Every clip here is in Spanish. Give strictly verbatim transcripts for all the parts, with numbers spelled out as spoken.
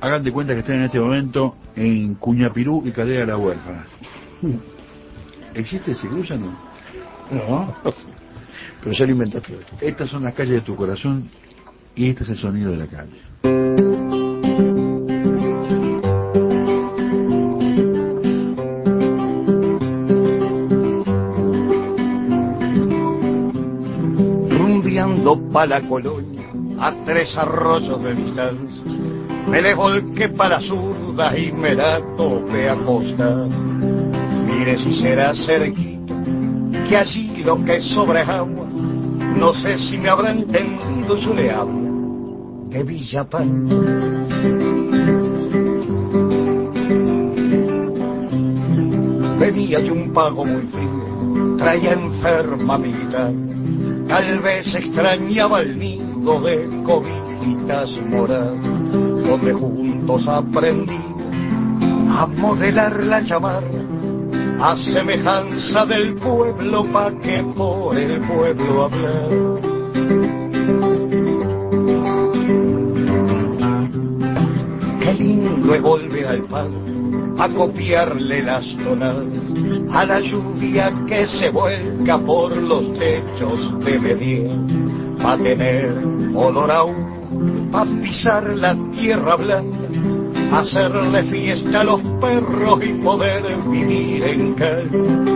Hagan de cuenta que están en este momento en Cuñapirú y Calera de la Huérfana. ¿Existe ese cruce o no? No, pero ya lo inventaste. Estas son las calles de tu corazón y este es el sonido de la calle. Rumbeando pa' la colonia a tres arroyos de distancia, me le volqué para zurda y me la topé a costa. Mire si será cerquita, que allí lo que sobra es agua. No sé si me habrá entendido, yo le hablo de Villapanto. Venía de un pago muy frío, traía enferma militar. Tal vez extrañaba el nido de cobijitas moradas, donde juntos aprendí a modelar la chamarra, a semejanza del pueblo, pa' que por el pueblo hablar. Qué lindo es volver al pago, a copiarle las tonadas a la lluvia que se vuelca por los techos de Medía, pa' tener olor a humo, pa' pisar la tierra blanca, hacerle fiesta a los perros y poder vivir en calma.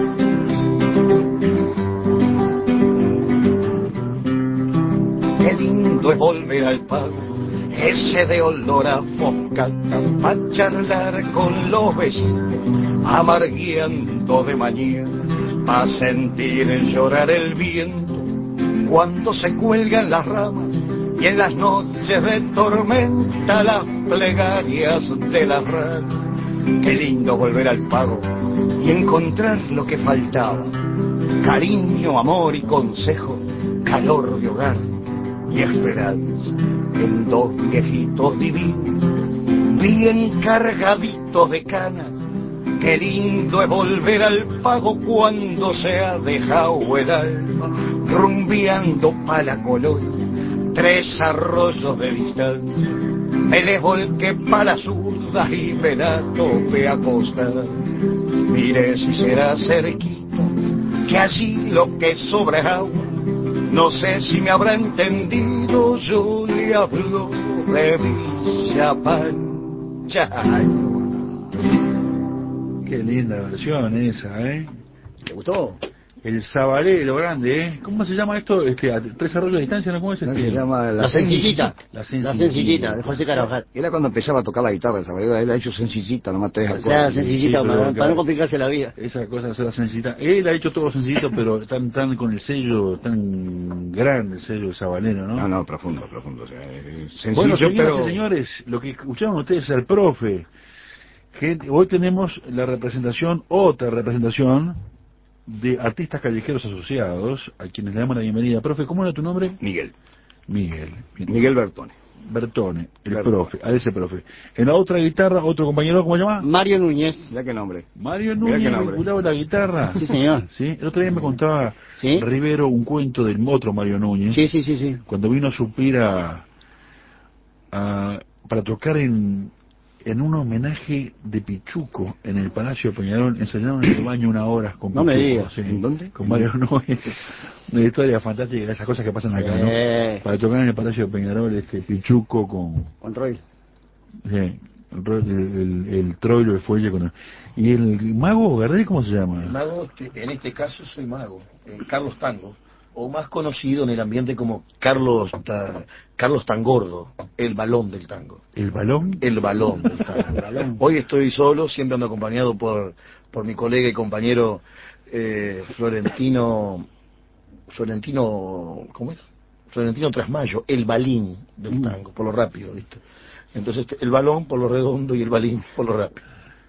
Qué lindo es volver al pago, ese de olor a foscata, pa' charlar con los vecinos, amargueando de mañana, pa' sentir llorar el viento cuando se cuelgan las ramas, y en las noches de tormenta las plegarias de las ranas. Qué lindo volver al pago y encontrar lo que faltaba: cariño, amor y consejo, calor de hogar y esperanza, en dos viejitos divinos, bien cargaditos de canas. Qué lindo es volver al pago cuando se ha dejado el alma, rumbeando pa' la colonia, tres arroyos de distancia, me les volqué pa' la zurda y me la topé a costa. Mire si será cerquita, que allí lo que sobra es agua. No sé si me habrá entendido, yo le hablo de Villapancha. Qué linda versión esa, ¿eh? ¿Te gustó? El sabalero grande, ¿eh? ¿Cómo se llama esto? Este, a tres arroyos de distancia, ¿no? ¿Cómo es No, este? se llama La, La Sencillita. La La Sencillita. Sencillita, de José Carabajal. Era cuando empezaba a tocar la guitarra, esa manera, él ha hecho sencillita, nomás tres O acordes. sea, sencillita, Sí, para, pero, para claro, no complicarse la vida. esa cosa será sencillita. Él ha hecho todo sencillito, pero tan tan con el sello tan grande, el sello de sabalero, ¿no? No, no, profundo, profundo. O sea, eh, sencillo, Bueno, señoras pero... y señores, lo que escucharon ustedes es al profe. Que hoy tenemos la representación, otra representación, de artistas callejeros asociados, a quienes le damos la bienvenida. Profe, ¿cómo era tu nombre? Miguel. Miguel. Miguel Bertone. Bertone, el Bertone. profe, a ese profe. En la otra guitarra, otro compañero, ¿cómo se llama? Mario Núñez. Mira qué nombre. Mario Mirá qué Núñez, nombre. vinculado a la guitarra. Sí, señor. ¿Sí? El otro día me contaba ¿Sí? Rivero un cuento del otro Mario Núñez. Sí, sí, sí, sí. Cuando vino a suplir a, a- para tocar en, en un homenaje de Pichuco en el Palacio de Peñarol, ensayaron en el baño una hora con No Pichuco. me digas. Sí, ¿En dónde? con Mario Núñez. Una historia fantástica de esas cosas que pasan acá, ¿no? Eh. Para tocar en el Palacio de Peñarol, este Pichuco con... Control. Sí, el, ro- el, el, el troilo de fuelle con... ¿Y el mago Gardel cómo se llama? El mago, este, en este caso soy mago, eh, Carlos Tango, o más conocido en el ambiente como Carlos Ta- Carlos Tangordo, el balón del tango. ¿El balón? El balón del tango. Hoy estoy solo, siempre ando acompañado por, por mi colega y compañero eh, Florentino, Florentino, ¿cómo era? Florentino Trasmayo, el balín del tango, por lo rápido, ¿viste? Entonces este, el balón por lo redondo y el balín por lo rápido.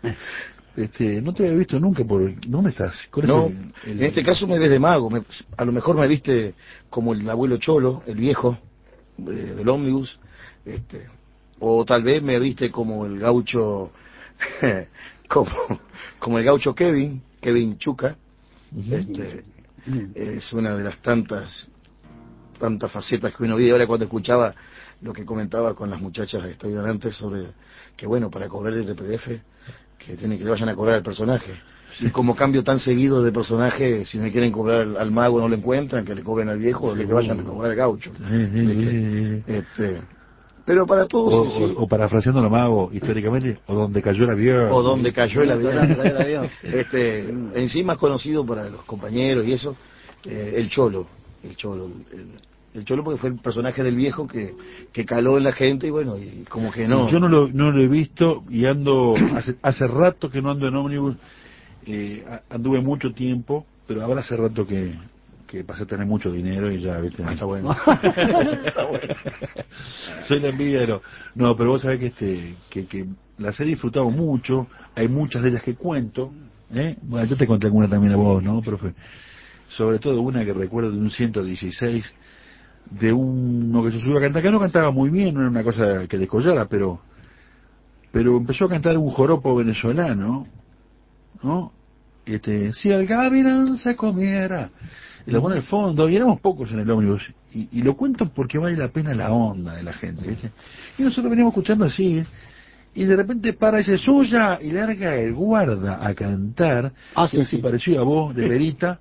Este, no te había visto nunca por... ¿Dónde estás? ¿Cuál es No, el- el- en este caso me ves de mago, me- a lo mejor me viste como el abuelo Cholo, el viejo eh, del ómnibus, este, o tal vez me viste como el gaucho, como, como el gaucho Kevin, Kevin Chuca, este, es una de las tantas tantas facetas que uno vive ahora cuando escuchaba lo que comentaba con las muchachas que estuvieron antes sobre que bueno, para cobrar el R P F, que tienen que le vayan a cobrar al personaje. Y como cambio tan seguido de personaje, si me quieren cobrar al, al mago no lo encuentran, que le cobren al viejo o le que vayan a cobrar al gaucho. Sí, sí, sí. Este, pero para todos... O, sí, o, o parafraseando lo mago, históricamente, o donde cayó el avión. o donde cayó el avión. Donde cayó el avión. Este, encima es conocido para los compañeros y eso, eh, el Cholo. El Cholo, el, el Cholo porque fue el personaje del viejo que, que caló en la gente y bueno, y como que no. Sí, yo no lo, no lo he visto y ando, hace, hace rato que no ando en ómnibus, eh, anduve mucho tiempo, pero ahora hace rato que, que pasé a tener mucho dinero y ya, viste. Ah, está bueno. Está bueno. Soy la envidia de lo... No, pero vos sabés que, este, que, que las he disfrutado mucho, hay muchas de ellas que cuento, ¿eh? Bueno, yo te conté alguna también a vos, ¿no, profe? Sobre todo una que recuerdo de un ciento dieciséis, de uno que se subió a cantar, que no cantaba muy bien, no era una cosa que descollara, pero pero empezó a cantar un joropo venezolano, ¿no? Este, si el gavilán se comiera, y lo pone al fondo, y éramos pocos en el ómnibus, y, y lo cuento porque vale la pena la onda de la gente, ¿viste? Y nosotros veníamos escuchando así, ¿eh? Y de repente para ese suya, y larga el guarda a cantar, Ah, sí, que sí. se parecía a vos, de Verita,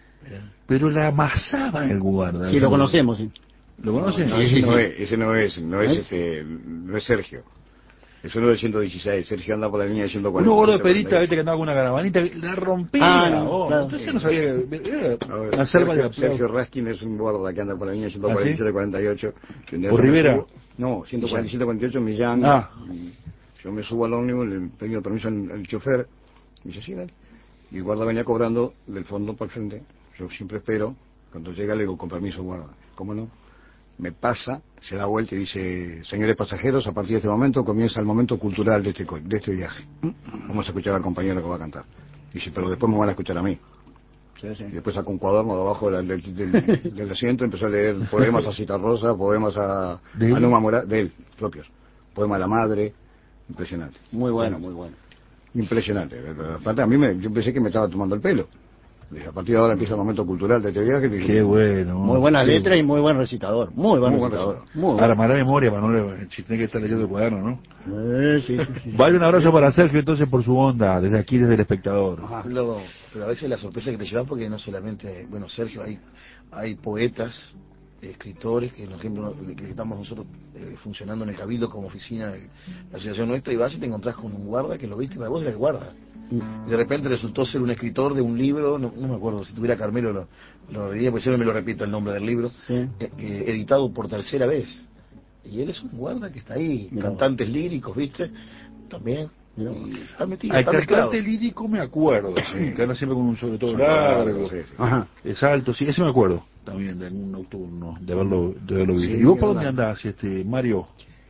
pero la amasaba el guarda. Sí, lo conocemos, sí. ¿Lo conoces? No, ese no es, ese no es, no es, este, no es Sergio. Es uno de ciento dieciséis, Sergio anda por la línea de ciento cuarenta. Uno gordo de Perita, viste que andaba con una caravanita, la rompía, Ah, no, oh, claro. entonces no sabía, era A ver, una selva de Sergio, aplausos. Sergio Raskin es un guarda que anda por la línea ciento ¿Ah, cuarenta y siete sí? cuarenta y ocho. que un día ¿Por yo me Rivera? subo- No, ciento cuarenta y siete cuarenta y ocho Millán. Ah. y Yo me subo al ómnibus, le pido permiso al, al chofer, me dice, sí, dale. Y el guarda venía cobrando del fondo para el frente. Yo siempre espero, cuando llega le digo, con permiso, guarda. ¿Cómo no? Me pasa, se da vuelta y dice, señores pasajeros, a partir de este momento comienza el momento cultural de este, co- de este viaje. Vamos a escuchar al compañero que va a cantar. Dice, pero después me van a escuchar a mí. Sí, sí. Y después sacó un cuaderno de abajo del, del, del, del asiento, empezó a leer poemas a Citarrosa, poemas a, ¿De él? a Numa Mora, de él, propios. Poema a la madre, impresionante. Muy bueno, muy bueno. Impresionante. Aparte, a mí me, yo pensé que me estaba tomando el pelo. Dije, a partir de ahora empieza el momento cultural de este viaje. Y dije, Qué bueno. Muy buena qué letra y muy buen recitador. Muy buen Muy buen recitador. recitador. Muy Ahora, bueno. mala memoria, para no le, si tiene que estar leyendo el cuaderno, ¿no? Eh, sí, sí, sí. Vale, un abrazo para Sergio entonces por su onda, desde aquí, desde el espectador. Ajá. Lo- pero a veces la sorpresa que te llevan porque no solamente, bueno, Sergio, hay, hay poetas, escritores, que por ejemplo, que estamos nosotros eh, funcionando en el Cabildo como oficina de la asociación nuestra, y vas y te encontrás con un guarda que lo viste, para vos eres el guarda. Y de repente resultó ser un escritor de un libro, no, no me acuerdo, si tuviera Carmelo lo, lo diría, porque siempre me lo repito el nombre del libro, Sí. eh, eh, editado por tercera vez. Y él es un guarda que está ahí, Mirá. cantantes líricos, ¿viste? También. Mirá. Y está metido, Al está mezclado. cantante lírico me acuerdo, sí, que anda siempre con un sobre todo largo, sí, sí. Ajá. es alto, sí, ese me acuerdo también de algún nocturno, de haberlo, de haberlo visto. Sí, ¿Y vos por verdad. dónde andás, este, Mario?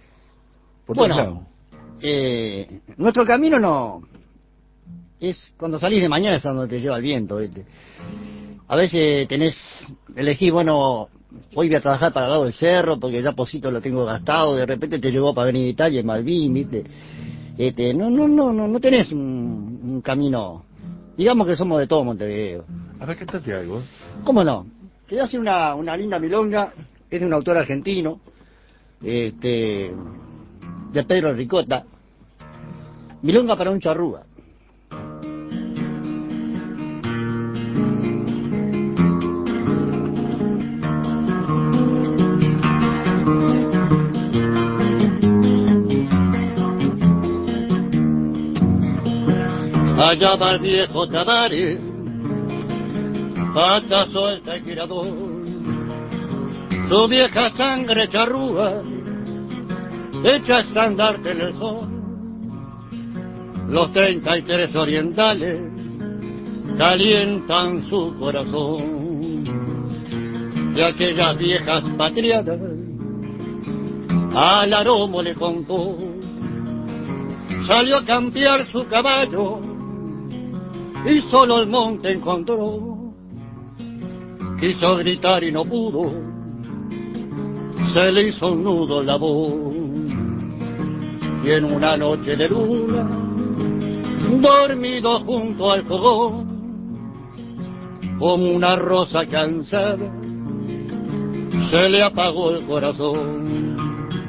¿Por Bueno. todos lados? Eh, nuestro camino no es cuando salís de mañana es a donde te lleva el viento, ¿viste? A veces tenés elegís, bueno, hoy voy a trabajar para el lado del cerro porque ya Posito lo tengo gastado, de repente te llegó para venir a Italia, en Malvin, ¿viste? Este, no, no, no, no, no tenés un, un camino, digamos que somos de todo Montevideo. A ver, cantate algo. ¿Cómo no? Te voy a hacer una, una linda milonga, es de un autor argentino, este, de Pedro Ricota, milonga para un charrúa. Allá va el viejo Tavares, pata suelta y girador, su vieja sangre charrúa, echa estandarte en el sol. Los treinta y tres orientales calientan su corazón. De aquellas viejas patriadas, al aromo le contó, salió a campear su caballo y solo el monte encontró. Quiso gritar y no pudo, se le hizo un nudo en la voz. Y en una noche de luna, dormido junto al fogón, como una rosa cansada, se le apagó el corazón.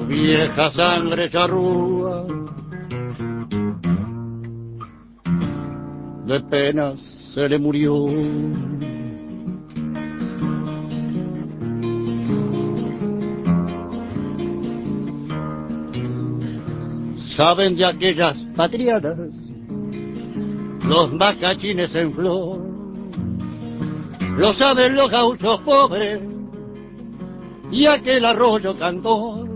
vieja sangre charrúa, de penas se le murió. Saben de aquellas patriadas, los macachines en flor, lo saben los gauchos pobres y aquel arroyo cantor,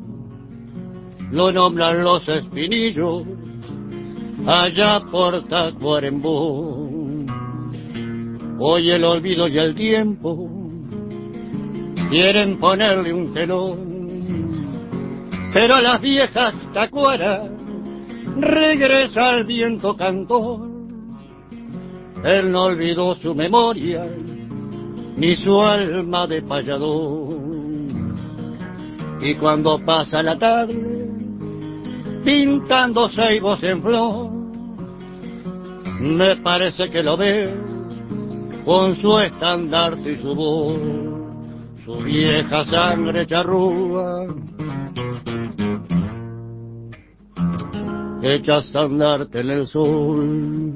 lo nombran los espinillos allá por Tacuarembó. Hoy el olvido y el tiempo quieren ponerle un telón, pero a las viejas tacuaras regresa el viento cantor. Él no olvidó su memoria ni su alma de payador, y cuando pasa la tarde pintando ceibos en flor, me parece que lo ve con su estandarte y su voz, su vieja sangre charrúa, hecha estandarte en el sol.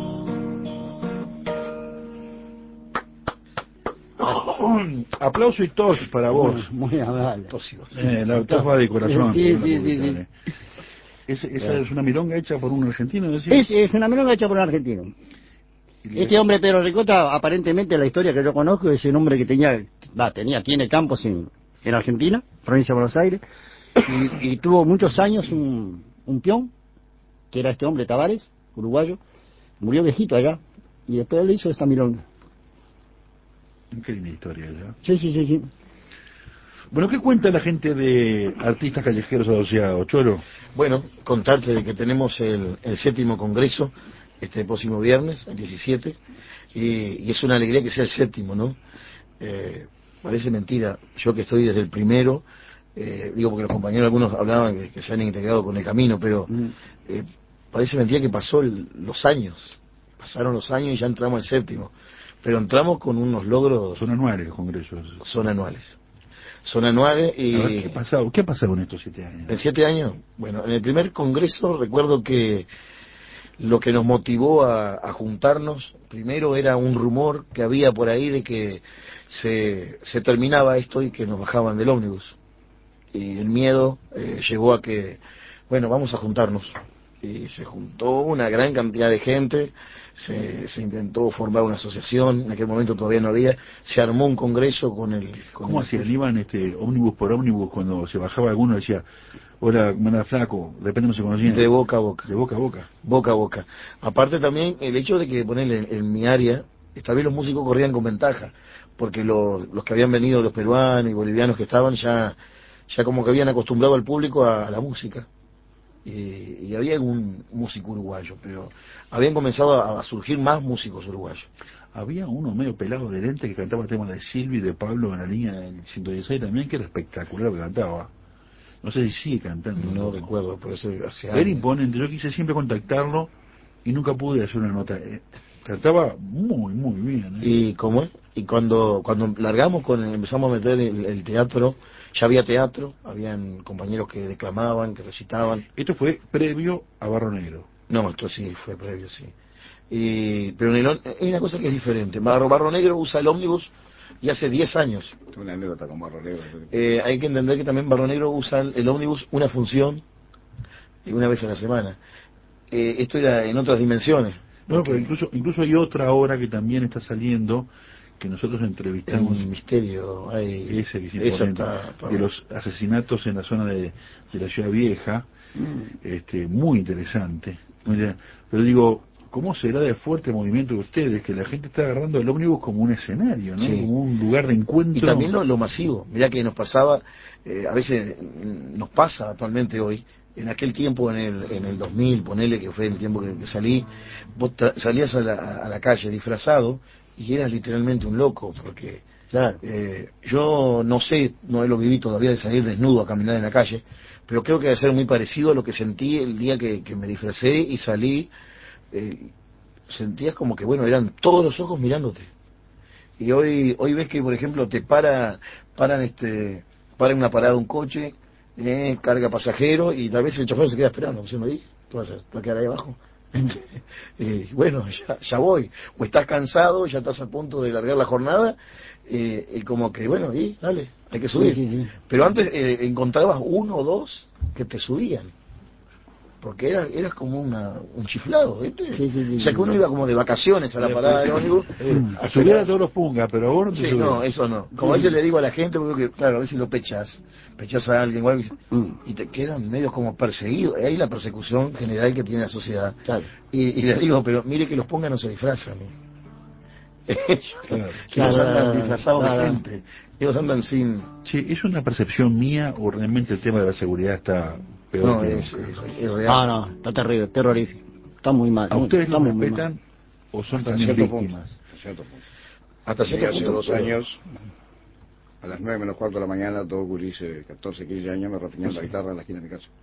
Aplauso y tos para vos. Muy amable. Eh, la tos va de corazón. Sí, sí, sí, sí. ¿Es, ¿Esa es una milonga hecha por un argentino? Es, es una milonga hecha por un argentino. Este hombre, Pedro Ricota, aparentemente la historia que yo conozco es un hombre que tenía, va, tenía, tiene campos en, en Argentina, provincia de Buenos Aires, y, y tuvo muchos años un, un peón, que era este hombre Tavares, uruguayo, murió viejito allá, y después le hizo esta milonga. Qué linda historia, ¿ya? Sí, sí, sí, sí. Bueno, ¿qué cuenta la gente de Artistas Callejeros Asociados, Cholo? Bueno, contarte de que tenemos el, el séptimo congreso este próximo viernes, el diecisiete, y, y es una alegría que sea el séptimo, ¿no? Eh, parece mentira, yo que estoy desde el primero, eh, digo porque los compañeros algunos hablaban que, que se han integrado con el camino, pero eh, parece mentira que pasó el, los años, pasaron los años y ya entramos al séptimo, pero entramos con unos logros... Son anuales los congresos. Son anuales. Son anuales y... A ver, ¿qué ha pasado? ¿Qué ha pasado en estos siete años? ¿En siete años? Bueno, en el primer congreso recuerdo que lo que nos motivó a, a juntarnos, primero era un rumor que había por ahí de que se, se terminaba esto y que nos bajaban del ómnibus. Y el miedo eh, llevó a que, bueno, vamos a juntarnos. Y se juntó una gran cantidad de gente, se, se intentó formar una asociación, en aquel momento todavía no había, se armó un congreso con el... Con ¿Cómo el, hacían? Iban este, ómnibus por ómnibus, cuando se bajaba alguno decía, hola, ¿cómo era flaco? De repente no se conocían. De boca a boca. De boca a boca. Boca a boca. Aparte también el hecho de que, ponerle en, en mi área, esta vez los músicos corrían con ventaja, porque los, los que habían venido, los peruanos y bolivianos que estaban, ya, ya como que habían acostumbrado al público a, a la música. Y, y había algún músico uruguayo, pero habían comenzado a, a surgir más músicos uruguayos. Había uno medio pelado de lente que cantaba temas de Silvio y de Pablo en la línea del ciento dieciséis también, que era espectacular lo que cantaba. No sé si sigue cantando. No recuerdo, por eso hace Era años. imponente, yo quise siempre contactarlo y nunca pude hacer una nota. Eh, Cantaba muy, muy bien. ¿eh? Y cómo es, y cuando cuando largamos, con empezamos a meter el, el teatro, ya había teatro, habían compañeros que declamaban, que recitaban. Esto fue previo a Barro Negro. No, esto sí fue previo, sí. Y, pero en el, hay una cosa que es diferente. Barro, Barro Negro usa el ómnibus y hace diez años. Tengo una anécdota con Barro Negro. Eh, hay que entender que también Barro Negro usa el ómnibus una función eh, una vez a la semana. Eh, esto era en otras dimensiones. No, pero incluso incluso hay otra obra que también está saliendo, que nosotros entrevistamos. Un misterio. Hay, ese que es imponente, está, está de los asesinatos en la zona de, de la Ciudad Vieja, mm. este muy interesante. Pero digo, ¿cómo será de fuerte movimiento de ustedes que la gente está agarrando el ómnibus como un escenario, ¿no? Sí. Como un lugar de encuentro? Y también lo, lo masivo. Mirá que nos pasaba, eh, a veces nos pasa actualmente hoy. En aquel tiempo, en el, en el dos mil, ponele que fue el tiempo que, que salí, vos salías a la, a la calle disfrazado y eras literalmente un loco, porque claro. eh, yo no sé, no lo viví todavía de salir desnudo a caminar en la calle, pero creo que debe ser muy parecido a lo que sentí el día que, que me disfracé y salí. Eh, sentías como que, bueno, eran todos los ojos mirándote. Y hoy hoy ves que, por ejemplo, te para, paran este, para una parada un coche, eh, carga pasajero, y tal vez el chofer se queda esperando, diciendo, ¿y qué vas a hacer? ¿Te vas a quedar ahí abajo? eh, bueno, ya, ya voy. O estás cansado, ya estás a punto de largar la jornada, eh, y como que, bueno, y dale, hay que subir. Sí, sí, sí. Pero antes eh, encontrabas uno o dos que te subían. Porque era, eras como una, un chiflado, ¿viste? Sí, sí, sí, o sea que uno sí. iba como de vacaciones a la parada del ómnibus. Eh, a subir a hacer- todos los pungas, pero a vos no te Sí, subís. no, eso no. Como a veces le digo a la gente, porque claro, a veces lo pechas, pechas a alguien o algo, y dice- Mm. y te quedan medio como perseguidos. Ahí la persecución general que tiene la sociedad. Claro. Y, y le digo, pero mire que los pongan no se disfrazan. ¿eh? Ellos, Claro. ellos Claro, andan disfrazados claro. de gente. Ellos andan sin... Che, ¿es una percepción mía o realmente el tema de la seguridad está peor No, que es, nunca? es, es real. Ah, no, está terrible, terrorífico. Está muy mal. ¿A muy- ustedes está los muy, muy mal. respetan o son Hasta también cierto víctimas? punto, hasta cierto punto. Hasta Y cierto hace punto, dos pero- años, a las nueve menos cuarto de la mañana, dos gurises de catorce, quince años me rapiñaron la guitarra en la esquina de mi casa.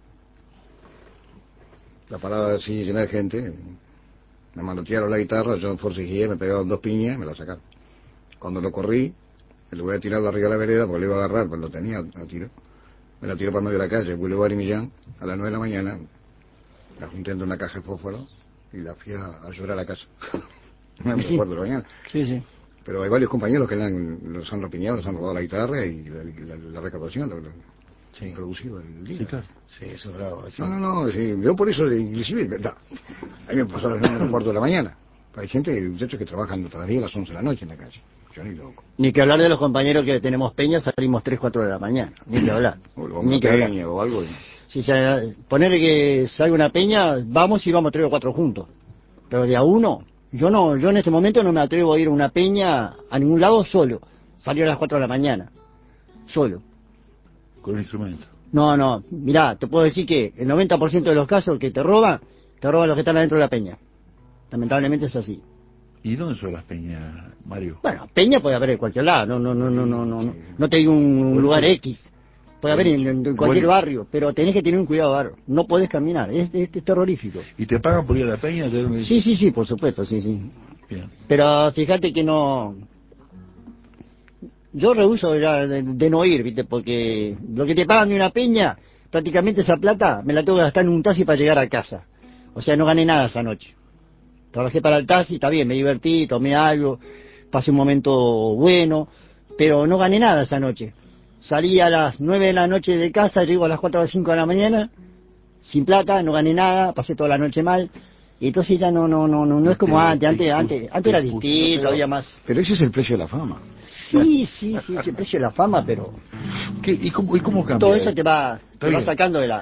La parada así llena de gente, me manotearon la guitarra, yo forcejeé, me pegaron dos piñas y me la sacaron. Cuando lo corrí, le voy a tirar arriba de la vereda porque le iba a agarrar, pues lo tenía a tiro. Me la tiró para medio de la calle, Boulevard y Millán, a las nueve de la mañana, la junté entre una caja de fósforo y la fui a, a llorar a la casa. No me acuerdo de la mañana. Sí, sí. Pero hay varios compañeros que le han- los han rapiñado, los han robado la guitarra y la, la, la recaudación, lo, lo Sí. han producido el día. Sí, claro. Sí, eso es bravo. eso- No, no, no, sí, yo por eso, inclusive, no, a mí me pasó a las nueve menos cuarto de la mañana. Hay gente, muchachos que trabajan hasta las diez, las once de la noche en la calle. Yo ni loco. Ni que hablar de los compañeros que tenemos peñas, salimos tres, cuatro de la mañana. Ni que hablar. O, o Ni una que hablar. peña o algo. y- Si se, ponerle que salga una peña, vamos y vamos tres o cuatro juntos. Pero de a uno, yo no, yo en este momento no me atrevo a ir a una peña a ningún lado solo. Salir a las cuatro de la mañana. Solo. Con el instrumento. No, no, mirá, te puedo decir que el noventa por ciento de los casos que te roban, te roban los que están adentro de la peña. Lamentablemente es así. ¿Y dónde son las peñas, Mario? Bueno, peña puede haber en cualquier lado, no, no, no, no, no, no, no, no te digo un lugar X. Puede haber en, en cualquier Bueno. barrio, pero tenés que tener un cuidado bárbaro. No podés caminar, es, es, es terrorífico. ¿Y te pagan por ir a la peña? ¿Te- Sí, sí, sí, por supuesto, sí, sí. Bien. Pero fíjate que no... Yo rehuso ya de, de no ir, ¿viste? Porque lo que te pagan de una peña, prácticamente esa plata me la tengo que gastar en un taxi para llegar a casa. O sea, no gané nada esa noche. Trabajé para el taxi, está bien, me divertí, tomé algo, pasé un momento bueno, pero no gané nada esa noche. Salí a las nueve de la noche de casa, llego a las cuatro o cinco de la mañana, sin plata, no gané nada, pasé toda la noche mal. Y entonces ya no, no, no, no, no es como antes, antes, antes, antes era distinto, había más. Pero ese es el precio de la fama. Sí, sí, sí, ese precio de la fama, pero ¿Qué, y, cómo, ¿Y cómo cambia? todo eso te va, te va bien. sacando de la...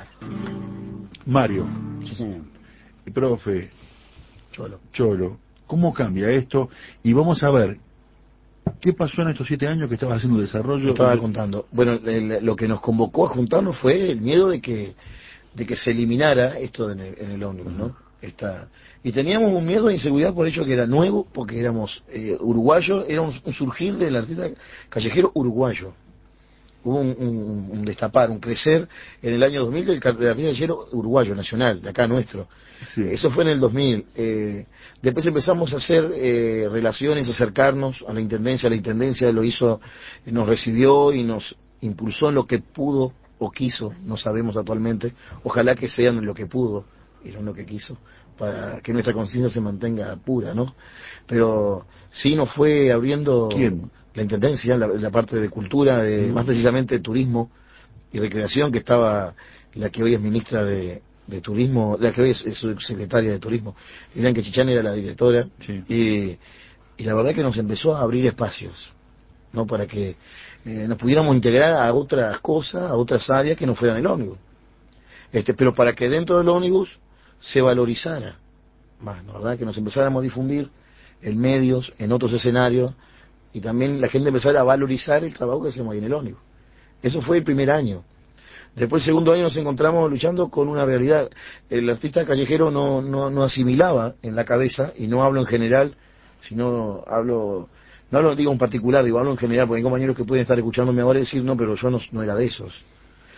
Mario, Sí, señor. profe, Cholo. Cholo, ¿cómo cambia esto? Y vamos a ver, ¿qué pasó en estos siete años que estabas haciendo desarrollo? Estaba contando. Bueno, el- lo que nos convocó a juntarnos fue el miedo de que de que se eliminara esto en el, en el ómnibus, ¿no? Esta, y teníamos un miedo de inseguridad por el hecho que era nuevo, porque éramos eh, uruguayos, era un, un surgir del artista callejero uruguayo. Hubo un, un- un destapar, un crecer en el año dos mil del, ca- del artista callejero uruguayo, nacional, de acá nuestro. Sí. Eso fue en el dos mil. Eh, después empezamos a hacer eh, relaciones, acercarnos a la intendencia. La intendencia lo hizo, nos recibió y nos impulsó en lo que pudo o quiso, no sabemos actualmente. Ojalá que sean lo que pudo y no lo que quiso, para que nuestra conciencia se mantenga pura, ¿no? Pero sí nos fue abriendo ¿Quién? la intendencia, la, la parte de cultura, de, más precisamente turismo y recreación, que estaba la que hoy es ministra de, de turismo, la que hoy es, es subsecretaria de turismo. Dirán que Chichán era la directora, Sí. y, y la verdad que nos empezó a abrir espacios, ¿no? Para que eh, nos pudiéramos integrar a otras cosas, a otras áreas que no fueran el ómnibus. Este, pero para que dentro del ómnibus se valorizara más, ¿no? ¿Verdad? Que nos empezáramos a difundir en medios, en otros escenarios, y también la gente empezara a valorizar el trabajo que hacemos ahí en el ómnibus. Eso fue el primer año. Después, el segundo año, nos encontramos luchando con una realidad. El artista callejero no, no, no asimilaba en la cabeza, y no hablo en general, sino hablo, no hablo, digo en particular, digo, hablo en general, porque hay compañeros que pueden estar escuchándome ahora y decir, no, pero yo no, no era de esos.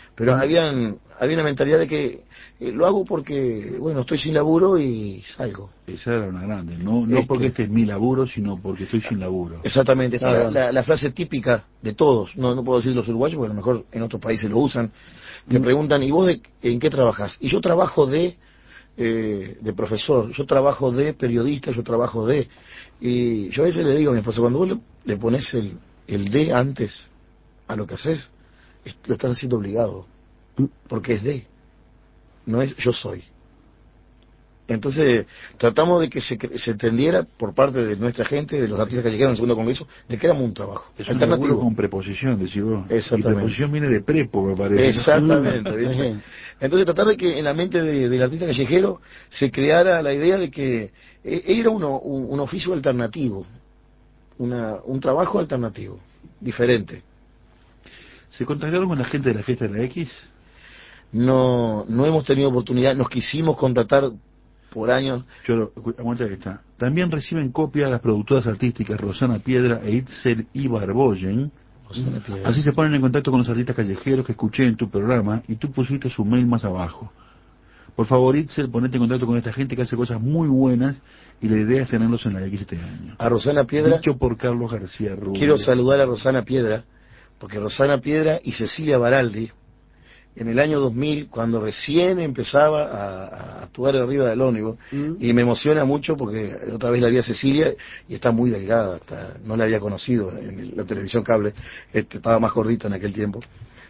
pero habían, había una mentalidad de que eh, lo hago porque, bueno, estoy sin laburo y salgo. Esa era una grande, no, no Este. porque este es mi laburo, sino porque estoy sin laburo. Exactamente, esta Claro. es la, la frase típica de todos, no, no puedo decir los uruguayos porque a lo mejor en otros países lo usan, te preguntan, ¿y vos de, en qué trabajas? Y yo trabajo de, eh, de profesor, yo trabajo de periodista, yo trabajo de... Y yo a veces le digo a mi esposa, cuando vos le, le pones el, el de antes a lo que haces, es- lo estás haciendo obligado, porque es de, no es yo soy. Entonces tratamos de que se, cre- se entendiera por parte de nuestra gente, de los artistas callejeros en el segundo congreso, de que éramos un trabajo Es un laburo alternativo. con preposición, decís vos. Y Exactamente. preposición viene de prepo, me parece. Exactamente, ¿viste? Entonces tratar de que en la mente de- del artista callejero se creara la idea de que eh, era uno, un, un oficio alternativo, una, un trabajo alternativo, diferente. ¿Se contactaron con la gente de la fiesta de la X? No, no hemos tenido oportunidad, nos quisimos contratar por años. Yo lo, escu- aguanta que está. También reciben copia las productoras artísticas Rosana Piedra e Itzel Ibarboyen. Así se ponen en contacto con los artistas callejeros que escuché en tu programa y tú pusiste su mail más abajo. Por favor, Itzel, ponete en contacto con esta gente que hace cosas muy buenas y la idea es tenerlos en la X este año. A Rosana Piedra, Dicho por Carlos García Rubio. quiero saludar a Rosana Piedra, porque Rosana Piedra y Cecilia Baraldi, en el año dos mil, cuando recién empezaba a, a actuar arriba del ómnibus, Mm. y me emociona mucho porque otra vez la vi a Cecilia y está muy delgada, está- no la había conocido en el- la televisión cable, este, estaba más gordita en aquel tiempo,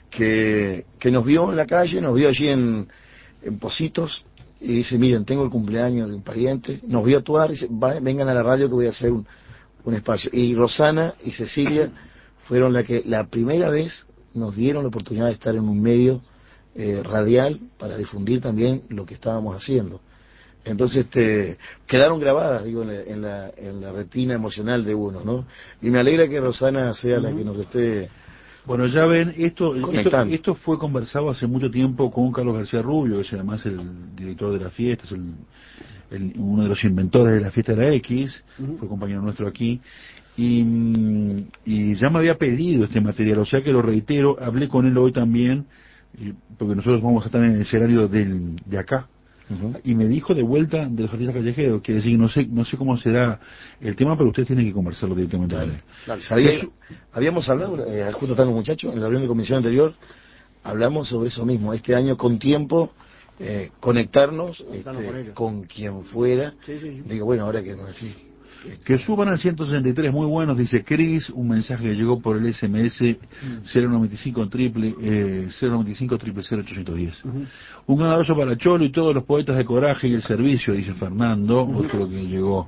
que, que nos vio en la calle, nos vio allí en, en Positos, y dice, miren, tengo el cumpleaños de un pariente, nos vio actuar, y dice, "Va- vengan a la radio que voy a hacer un, un espacio". Y Rosana y Cecilia fueron la que la primera vez nos dieron la oportunidad de estar en un medio eh, radial para difundir también lo que estábamos haciendo. Entonces este, quedaron grabadas, digo, en la, en, la, en la retina emocional de uno, ¿no? Y me alegra que Rosana sea la que nos esté... Bueno, ya ven, esto, esto, Conectando. esto fue conversado hace mucho tiempo con Carlos García Rubio, que es además el director de la fiesta, es el, el- uno de los inventores de la fiesta de la X, fue compañero nuestro aquí, y, mm, y ya me había pedido este material, o sea que lo reitero, hablé con él hoy también, y- porque nosotros vamos a estar en el escenario del, de acá, Ujú. y me dijo de vuelta de los artistas callejeros, que decir, no sé, no sé cómo será el tema, pero ustedes tienen que conversarlo directamente con él. Dale. Sabía- Jesús- habíamos hablado, eh, justo están los muchachos, en la reunión de comisión anterior, hablamos sobre eso mismo, este año con tiempo, eh, conectarnos Conectarnos este, con ellos. con quien fuera. Sí, sí, sí. Digo, bueno, ahora que nos decís. Que suban al ciento sesenta y tres, muy buenos, dice Cris, un mensaje que llegó por el S M S cero noventa y cinco triple, eh, cero noventa y cinco triple cero ochocientos diez. Un gran abrazo para Cholo y todos los poetas de coraje y el servicio, dice Fernando, otro que llegó.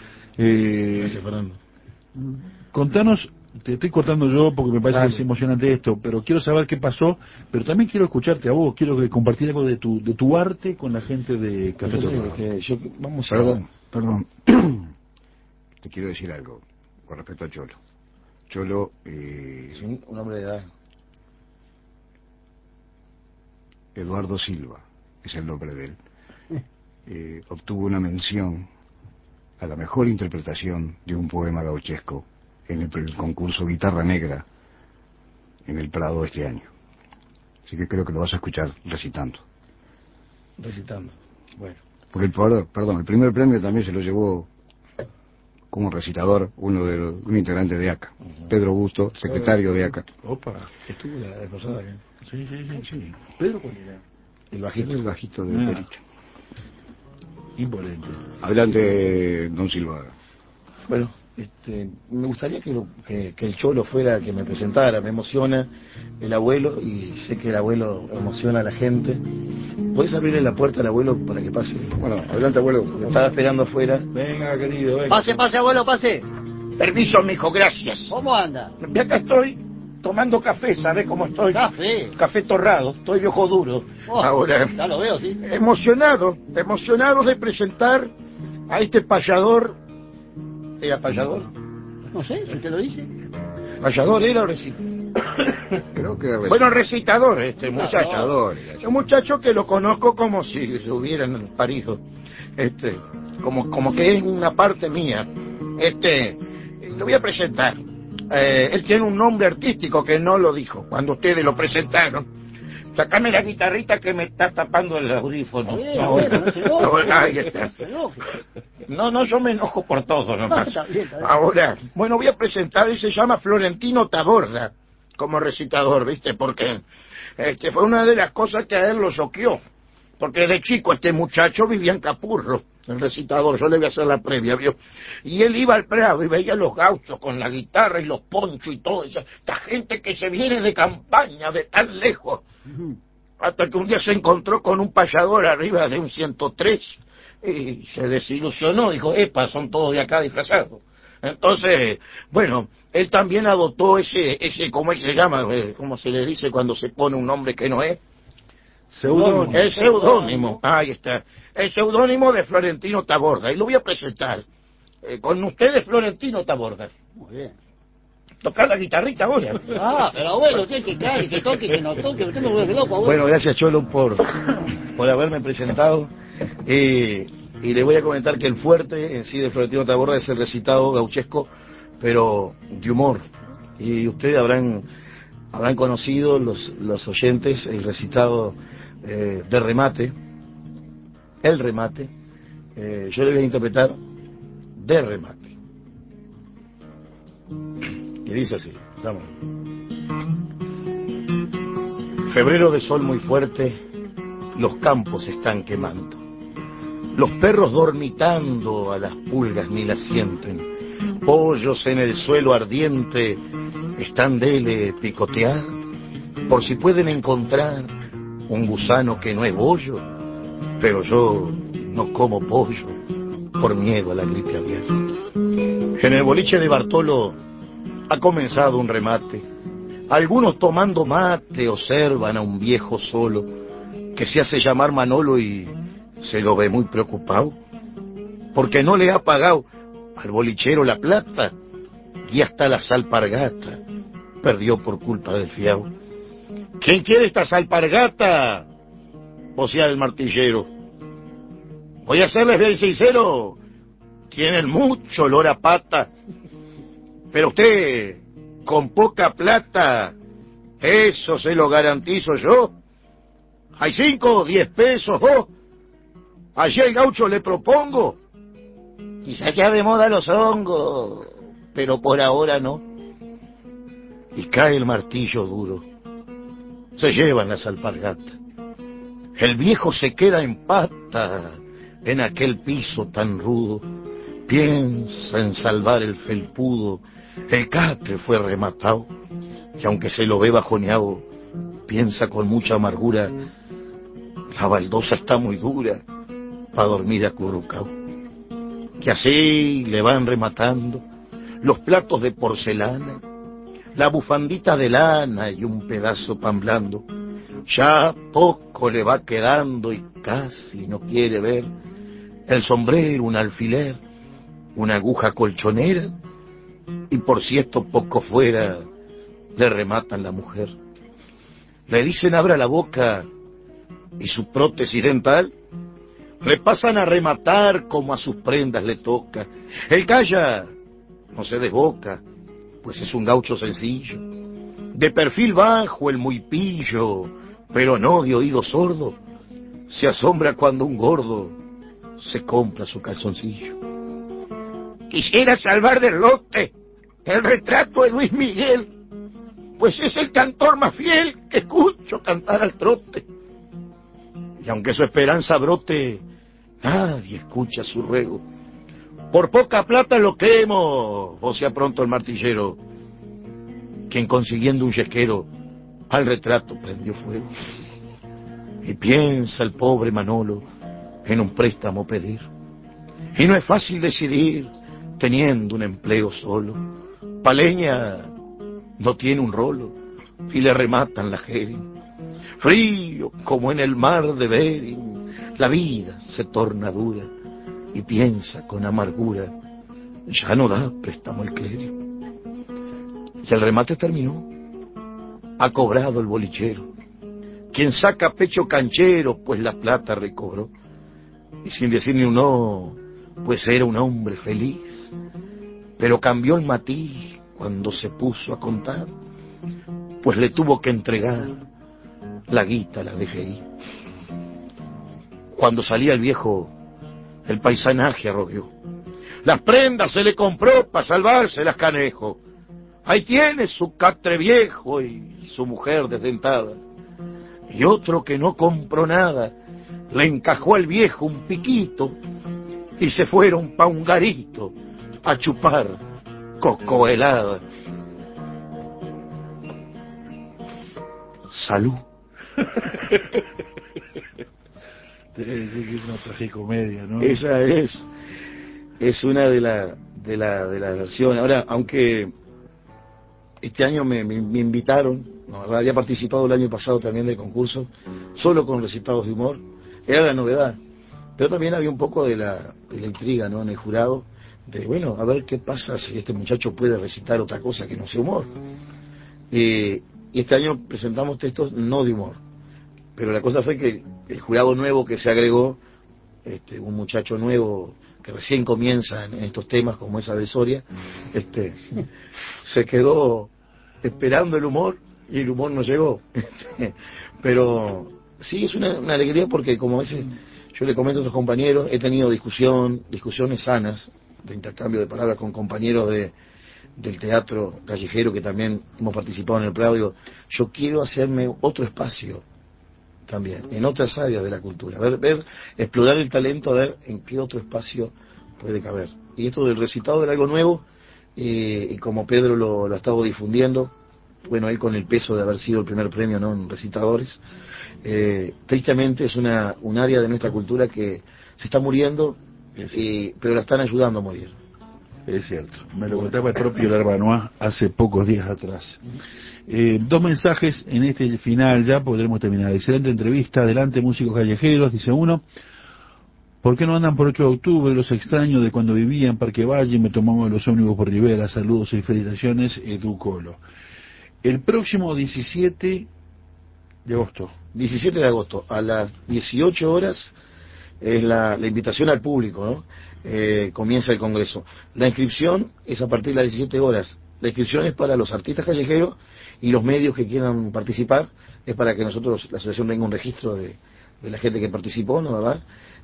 Eh, Gracias, Fernando. contanos, te estoy cortando yo porque me parece Dale. que es emocionante esto, pero quiero saber qué pasó, pero también quiero escucharte a vos, quiero que compartir algo de tu, de tu arte con la gente de Café Entonces, Torrado. este, yo, vamos a... Perdón, perdón. Te quiero decir algo con respecto a Cholo. Cholo, eh, Es un, un hombre de edad. Eduardo Silva, es el nombre de él, eh, obtuvo una mención a la mejor interpretación de un poema gauchesco en el, el concurso Guitarra Negra en el Prado este año. Así que creo que lo vas a escuchar recitando. Recitando. Bueno. Porque el, perdón, perdón, el primer premio también se lo llevó como recitador uno de los, un integrante de A C A, Pedro Busto, secretario de A C A. Opa. Estuvo la vez pasada acá. Sí, sí, sí. Sí, Pedro, ¿cuál era? El es bajito. el bajito de Ah. Perito. Imponente. Adelante, don Silva. Bueno, este, me gustaría que, lo- que, que el Cholo fuera que me presentara. Me emociona el abuelo y sé que el abuelo emociona a la gente. ¿Puedes abrirle la puerta al abuelo para que pase? Bueno, adelante, abuelo. Lo estaba esperando afuera. Venga, querido, venga. Pase, pase, abuelo, pase. Permiso, mijo, gracias. ¿Cómo anda? Y acá estoy tomando café, ¿sabes cómo estoy? Café. Café torrado, estoy de ojo duro. Oh, Ahora, Ya lo veo, sí. emocionado, emocionado de presentar a este payador. ¿Era payador? No sé, si usted lo dice. ¿Payador era o recitador? Creo que era Bueno, recitador este muchacho. recitador. Un muchacho que lo conozco como si lo hubieran parido. Este, como, como que es una parte mía. Este, lo voy a presentar. Eh, él tiene un nombre artístico que no lo dijo cuando ustedes lo presentaron. Sacame la guitarrita que me está tapando el audífono. Bien, No, bueno, no se enoje. ahí está. No se enoje. No, no, yo me enojo por todo nomás. Está bien, está bien. Ahora, bueno, voy a presentar, y se llama Florentino Taborda, como recitador, ¿viste? Porque este, fue una de las cosas que a él lo choqueó. Porque de chico este muchacho vivía en Capurro, el recitador, yo le voy a hacer la previa, ¿vio? Y él iba al Prado y veía a los gauchos con la guitarra y los ponchos y todo eso. Esta gente que se viene de campaña, de tan lejos. Hasta que un día se encontró con un payador arriba de un ciento tres y se desilusionó, dijo, epa, son todos de acá disfrazados. Entonces, bueno, él también adoptó ese, ese, ¿cómo se llama? ¿Cómo se le dice cuando se pone un nombre que no es? Seudónimo. El seudónimo, ahí está. El seudónimo de Florentino Taborda. Y lo voy a presentar. Eh, con ustedes, Florentino Taborda. Muy bien. Tocar la guitarrita ahora. Ah, pero abuelo, usted que cae, que toque, que no toque, usted me vuelve loco, abuelo. Bueno, gracias Cholo por, por haberme presentado. Eh, y le voy a comentar que el fuerte en sí de Florentino Taborda es el recitado gauchesco, pero de humor. Y ustedes habrán habrán conocido, los, los oyentes, el recitado eh, de remate, el remate. Eh, yo le voy a interpretar de remate. Y dice así, vamos. Febrero de sol muy fuerte, los campos están quemando. Los perros dormitando a las pulgas ni las sienten. Pollos en el suelo ardiente están dele picotear, por si pueden encontrar un gusano que no es bollo. Pero yo no como pollo por miedo a la gripe aviar. En el boliche de Bartolo ha comenzado un remate. Algunos tomando mate observan a un viejo solo que se hace llamar Manolo y se lo ve muy preocupado porque no le ha pagado al bolichero la plata y hasta las alpargatas perdió por culpa del fiao. ¿Quién quiere estas alpargatas? Vocea el martillero. Voy a serles bien sincero, tienen mucho olor a pata, pero usted, con poca plata, eso se lo garantizo yo. Hay cinco o diez pesos, vos. Allí el gaucho le propongo. Quizás sea de moda los hongos, pero por ahora no. Y cae el martillo duro. Se llevan las alpargatas. El viejo se queda en pata en aquel piso tan rudo. Piensa en salvar el felpudo. El catre fue rematado. Y aunque se lo ve bajoneado, piensa con mucha amargura, la baldosa está muy dura para dormir acurrucado. Que así le van rematando los platos de porcelana, la bufandita de lana y un pedazo pan blando. Ya poco le va quedando y casi no quiere ver el sombrero, un alfiler, una aguja colchonera, y por si esto poco fuera, le rematan la mujer. Le dicen abra la boca y su prótesis dental le pasan a rematar como a sus prendas le toca. El calla no se desboca, pues es un gaucho sencillo, de perfil bajo el muy pillo, pero no de oído sordo. Se asombra cuando un gordo se compra su calzoncillo. Quisiera salvar del lote el retrato de Luis Miguel, pues es el cantor más fiel que escucho cantar al trote. Y aunque su esperanza brote, nadie escucha su ruego. Por poca plata lo quemo, vocea pronto el martillero, quien consiguiendo un yesquero al retrato prendió fuego. Y piensa el pobre Manolo en un préstamo pedir. Y no es fácil decidir teniendo un empleo solo. Paleña no tiene un rolo y le rematan la jeri. Frío como en el mar de Bering, la vida se torna dura y piensa con amargura, ya no da préstamo el clérigo. Y el remate terminó. Ha cobrado el bolichero, quien saca pecho canchero, pues la plata recobró. Y sin decir ni un no, pues era un hombre feliz, pero cambió el matiz cuando se puso a contar, pues le tuvo que entregar la guita la dejé ahí. Cuando salía el viejo, el paisanaje arrodeó. Las prendas se le compró para salvarse las canejo. Ahí tiene su catre viejo y su mujer desdentada. Y otro que no compró nada, le encajó al viejo un piquito y se fueron pa' un garito a chupar coco helada. Salud. Debe decir que es una tragicomedia, ¿no? Esa es, es una de la, de la, de las versiones. Ahora, aunque este año me, me, me invitaron, no, ¿verdad? Había participado el año pasado también del concurso, solo con recitados de humor, era la novedad. Pero también había un poco de la, de la intriga, ¿no? En el jurado, de bueno, a ver qué pasa si este muchacho puede recitar otra cosa que no sea humor. Eh, y este año presentamos textos no de humor. Pero la cosa fue que el jurado nuevo que se agregó, este, un muchacho nuevo que recién comienza en, en estos temas, como es Abel Soria, este, se quedó esperando el humor y el humor no llegó. Pero sí es una, una alegría porque, como a veces yo le comento a otros compañeros, he tenido discusión, discusiones sanas, de intercambio de palabras con compañeros de del teatro callejero que también hemos participado en el Prado. Digo, yo quiero hacerme otro espacio también, en otras áreas de la cultura, ver, ver, explorar el talento, a ver en qué otro espacio puede caber. Y esto del recitado era algo nuevo, eh, y como Pedro lo, lo ha estado difundiendo, bueno, él con el peso de haber sido el primer premio, ¿no?, en recitadores, eh, tristemente es una un área de nuestra cultura que se está muriendo, eh, pero la están ayudando a morir. Es cierto, me lo contaba el propio Larbanois hace pocos días atrás. Eh, dos mensajes en este final, ya podremos terminar. Excelente entrevista, adelante músicos callejeros, dice uno. ¿Por qué no andan por ocho de octubre? Los extraños de cuando vivía en Parque Valle, me tomamos los ómnibus por Rivera. Saludos y felicitaciones, Edu Colo. El próximo diecisiete de agosto. diecisiete de agosto, a las dieciocho horas, es la, la invitación al público, ¿no? Eh, comienza el congreso. La inscripción es a partir de las diecisiete horas. La inscripción es para los artistas callejeros y los medios que quieran participar. Es para que nosotros, la asociación, tenga un registro de, de la gente que participó, ¿no, verdad?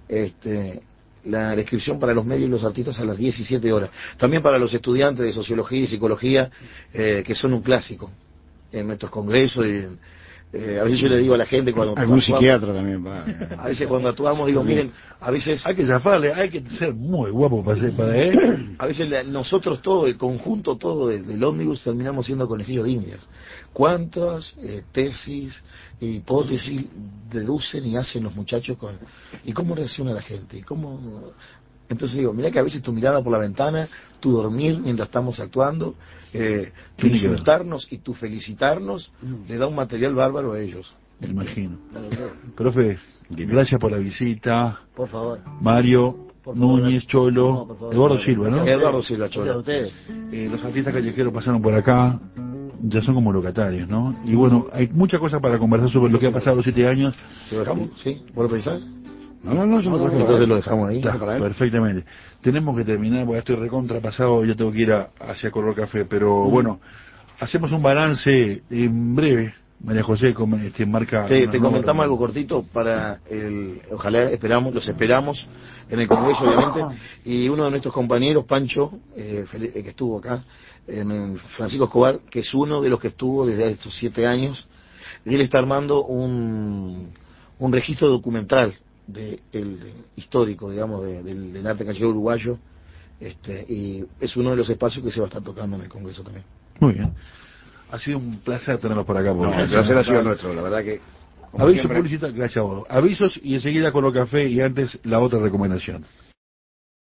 Este, la, la inscripción para los medios y los artistas a las diecisiete horas. También para los estudiantes de sociología y psicología, eh, que son un clásico en nuestros congresos y en, Eh, a veces yo le digo a la gente cuando algún actuamos, psiquiatra también va. a veces cuando actuamos digo, miren, a veces hay que zafarle, hay que ser muy guapo para ser para él. A veces la, nosotros todo, el conjunto todo del, del ómnibus terminamos siendo conejillos de indias. ¿Cuántas eh, tesis, hipótesis deducen y hacen los muchachos con, y cómo reacciona la gente? ¿Y cómo? Entonces digo, mira que a veces tu mirada por la ventana, tu dormir mientras estamos actuando, eh, tu insultarnos y tu felicitarnos, le da un material bárbaro a ellos. Me imagino. Profe, gracias por la visita. Por favor. Mario, por favor, Núñez, Cholo, no, por favor, Eduardo Silva, ¿no? Eduardo Silva, Cholo. Ustedes. Eh, los artistas callejeros pasaron por acá, ya son como locatarios, ¿no? Y bueno, hay muchas cosas para conversar sobre lo que ha pasado los siete años. ¿Lo dejamos? ¿Sí? ¿Por pensar? No, no, no, yo No, me no, entonces lo dejamos ahí. Está, perfectamente. Tenemos que terminar, porque estoy recontrapasado, yo tengo que ir a, hacia Color Café, pero mm. bueno, hacemos un balance en breve. María José, como este, marca... Te, te comentamos algo cortito para el... Ojalá esperamos, los esperamos en el Congreso, obviamente, y uno de nuestros compañeros, Pancho, eh, que estuvo acá, en Francisco Escobar, que es uno de los que estuvo desde estos siete años, y él está armando un, un registro documental de el histórico, digamos, de, del, del arte callejero uruguayo, este, y es uno de los espacios que se va a estar tocando en el Congreso también. Muy bien. Ha sido un placer tenerlos por acá. Por no, el placer ha sido nuestro, la verdad que... Avisos publicitarios, gracias a vos. Avisos y enseguida con los café y antes la otra recomendación.